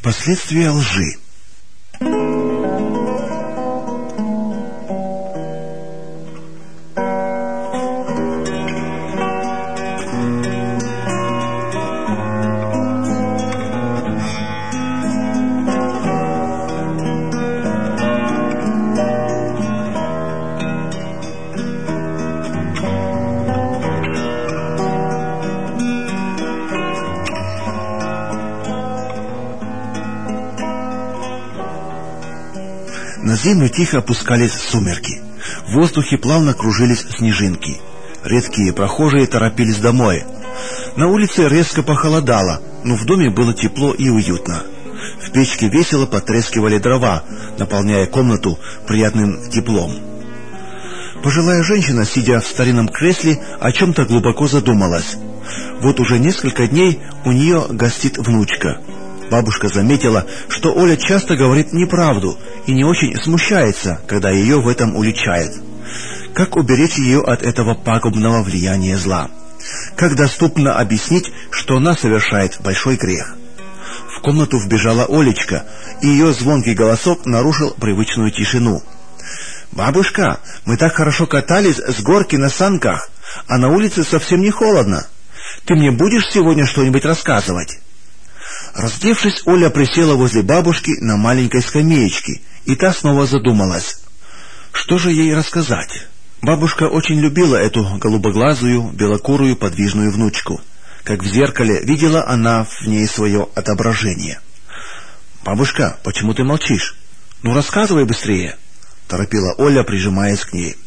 Последствия лжи. На землю тихо опускались сумерки. В воздухе плавно кружились снежинки. Редкие прохожие торопились домой. На улице резко похолодало, но в доме было тепло и уютно. В печке весело потрескивали дрова, наполняя комнату приятным теплом. Пожилая женщина, сидя в старинном кресле, о чем-то глубоко задумалась. Вот уже несколько дней у нее гостит внучка. Бабушка заметила, что Оля часто говорит неправду и не очень смущается, когда ее в этом уличают. Как уберечь ее от этого пагубного влияния зла? Как доступно объяснить, что она совершает большой грех? В комнату вбежала Олечка, и ее звонкий голосок нарушил привычную тишину. «Бабушка, мы так хорошо катались с горки на санках, а на улице совсем не холодно. Ты мне будешь сегодня что-нибудь рассказывать?» Раздевшись, Оля присела возле бабушки на маленькой скамеечке, и та снова задумалась. Что же ей рассказать? Бабушка очень любила эту голубоглазую, белокурую, подвижную внучку. Как в зеркале видела она в ней свое отображение. «Бабушка, почему ты молчишь? Ну, рассказывай быстрее!» — торопила Оля, прижимаясь к ней.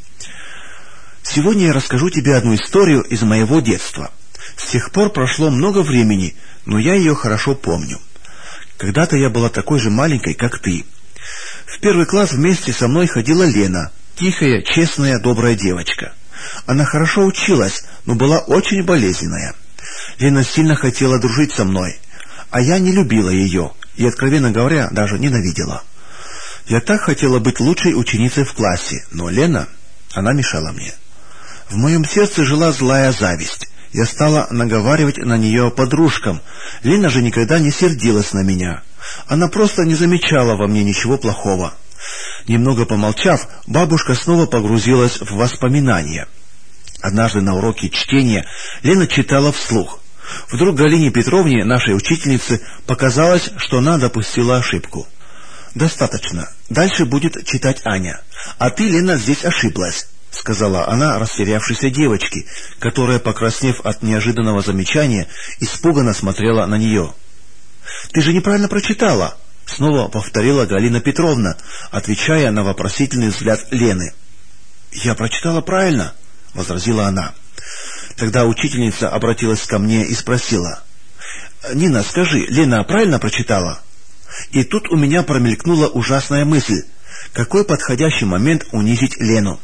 «Сегодня я расскажу тебе одну историю из моего детства. С тех пор прошло много времени, но я ее хорошо помню. Когда-то я была такой же маленькой, как ты. В первый класс вместе со мной ходила Лена, тихая, честная, добрая девочка. Она хорошо училась, но была очень болезненная. Лена сильно хотела дружить со мной, а я не любила ее и, откровенно говоря, даже ненавидела. Я так хотела быть лучшей ученицей в классе, но Лена, она мешала мне. В моем сердце жила злая зависть. Я стала наговаривать на нее подружкам. Лена же никогда не сердилась на меня. Она просто не замечала во мне ничего плохого. Немного помолчав, бабушка снова погрузилась в воспоминания. Однажды на уроке чтения Лена читала вслух. Вдруг Галине Петровне, нашей учительнице, показалось, что она допустила ошибку. «Достаточно. Дальше будет читать Аня. А ты, Лена, здесь ошиблась», — сказала она растерявшейся девочке, которая, покраснев от неожиданного замечания, испуганно смотрела на нее. «Ты же неправильно прочитала», — снова повторила Галина Петровна, отвечая на вопросительный взгляд Лены. «Я прочитала правильно», — возразила она. Тогда учительница обратилась ко мне и спросила: «Нина, скажи, Лена правильно прочитала?» И тут у меня промелькнула ужасная мысль: какой подходящий момент унизить Лену.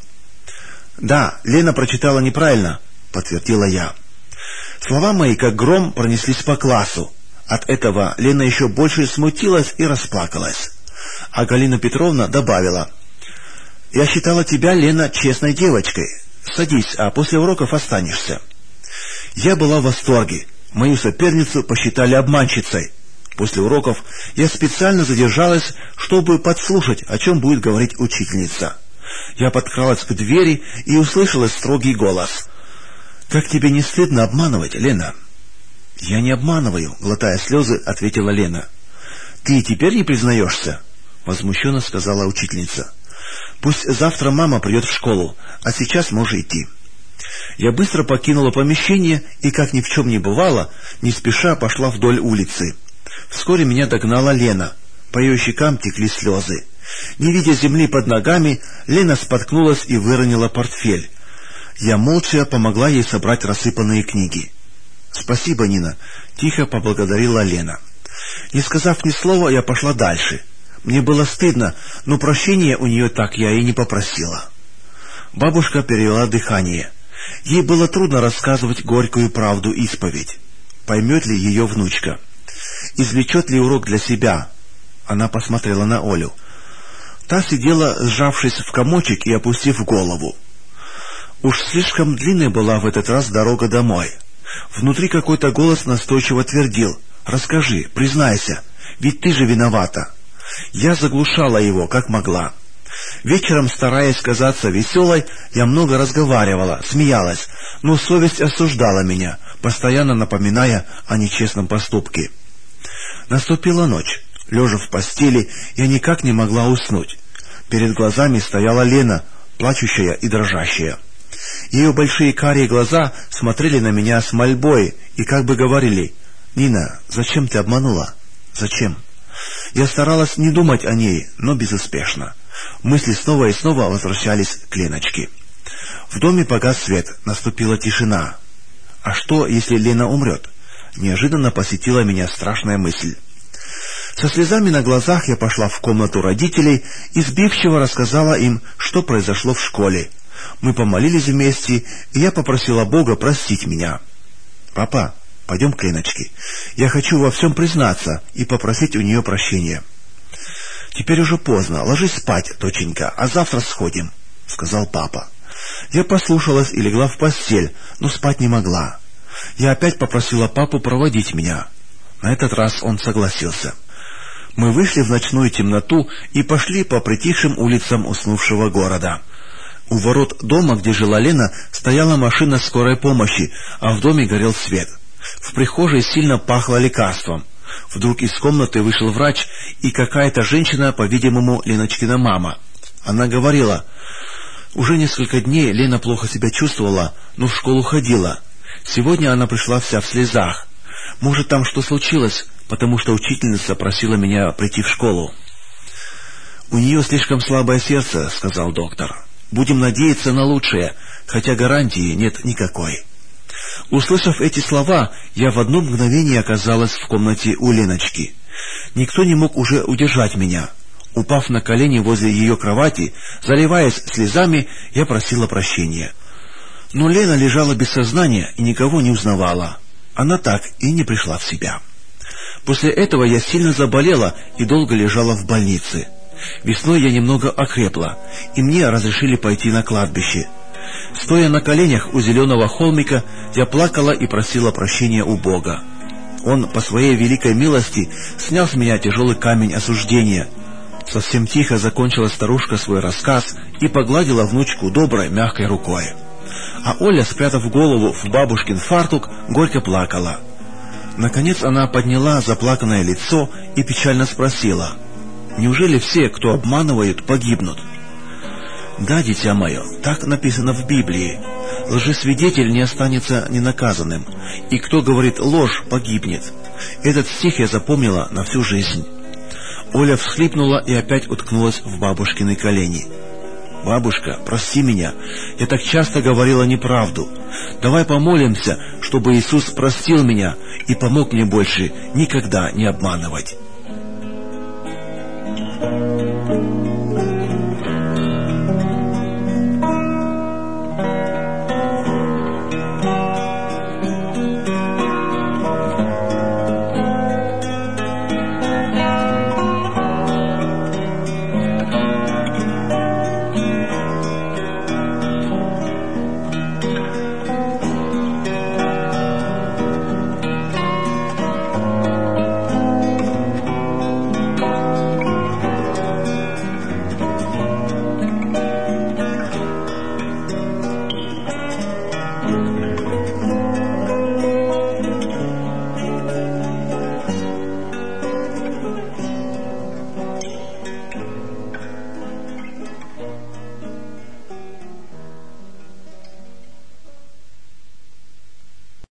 «Да, Лена прочитала неправильно», — подтвердила я. Слова мои, как гром, пронеслись по классу. От этого Лена еще больше смутилась и расплакалась. А Галина Петровна добавила: «Я считала тебя, Лена, честной девочкой. Садись, а после уроков останешься». Я была в восторге. Мою соперницу посчитали обманщицей. После уроков я специально задержалась, чтобы подслушать, о чем будет говорить учительница. Я подкралась к двери и услышала строгий голос: «Как тебе не стыдно обманывать, Лена?» «Я не обманываю», — глотая слезы, ответила Лена. «Ты и теперь не признаешься?» — возмущенно сказала учительница. «Пусть завтра мама придет в школу, а сейчас можешь идти». Я быстро покинула помещение и, как ни в чем не бывало, не спеша пошла вдоль улицы. Вскоре меня догнала Лена. По ее щекам текли слезы. Не видя земли под ногами, Лена споткнулась и выронила портфель. Я молча помогла ей собрать рассыпанные книги. «Спасибо, Нина», — тихо поблагодарила Лена. Не сказав ни слова, я пошла дальше. Мне было стыдно, но прощения у нее так я и не попросила. Бабушка перевела дыхание. Ей было трудно рассказывать горькую правду-исповедь. Поймет ли ее внучка? Извлечет ли урок для себя? Она посмотрела на Олю. Та сидела, сжавшись в комочек и опустив голову. Уж слишком длинной была в этот раз дорога домой. Внутри какой-то голос настойчиво твердил: «Расскажи, признайся, ведь ты же виновата». Я заглушала его, как могла. Вечером, стараясь казаться веселой, я много разговаривала, смеялась, но совесть осуждала меня, постоянно напоминая о нечестном поступке. Наступила ночь. Лежа в постели, я никак не могла уснуть. Перед глазами стояла Лена, плачущая и дрожащая. Ее большие карие глаза смотрели на меня с мольбой и как бы говорили: «Нина, зачем ты обманула? Зачем?» Я старалась не думать о ней, но безуспешно. Мысли снова и снова возвращались к Леночке. В доме погас свет, наступила тишина. А что, если Лена умрет? Неожиданно посетила меня страшная мысль. Со слезами на глазах я пошла в комнату родителей и сбивчиво рассказала им, что произошло в школе. Мы помолились вместе, и я попросила Бога простить меня. «Папа, пойдем к Леночке. Я хочу во всем признаться и попросить у нее прощения». «Теперь уже поздно. Ложись спать, доченька, а завтра сходим», — сказал папа. Я послушалась и легла в постель, но спать не могла. Я опять попросила папу проводить меня. На этот раз он согласился. Мы вышли в ночную темноту и пошли по притихшим улицам уснувшего города. У ворот дома, где жила Лена, стояла машина скорой помощи, а в доме горел свет. В прихожей сильно пахло лекарством. Вдруг из комнаты вышел врач и какая-то женщина, по-видимому, Леночкина мама. Она говорила: «Уже несколько дней Лена плохо себя чувствовала, но в школу ходила. Сегодня она пришла вся в слезах. Может, там что случилось, потому что учительница просила меня прийти в школу». «У нее слишком слабое сердце», — сказал доктор. «Будем надеяться на лучшее, хотя гарантии нет никакой». Услышав эти слова, я в одно мгновение оказалась в комнате у Леночки. Никто не мог уже удержать меня. Упав на колени возле ее кровати, заливаясь слезами, я просила прощения. Но Лена лежала без сознания и никого не узнавала. Она так и не пришла в себя. После этого я сильно заболела и долго лежала в больнице. Весной я немного окрепла, и мне разрешили пойти на кладбище. Стоя на коленях у зеленого холмика, я плакала и просила прощения у Бога. Он по своей великой милости снял с меня тяжелый камень осуждения. Совсем тихо закончила старушка свой рассказ и погладила внучку доброй, мягкой рукой. А Оля, спрятав голову в бабушкин фартук, горько плакала. Наконец она подняла заплаканное лицо и печально спросила: «Неужели все, кто обманывают, погибнут?» «Да, дитя мое, так написано в Библии. Лжесвидетель не останется ненаказанным, и кто говорит ложь, погибнет». Этот стих я запомнила на всю жизнь. Оля всхлипнула и опять уткнулась в бабушкины колени. «Бабушка, прости меня, я так часто говорила неправду. Давай помолимся, чтобы Иисус простил меня и помог мне больше никогда не обманывать».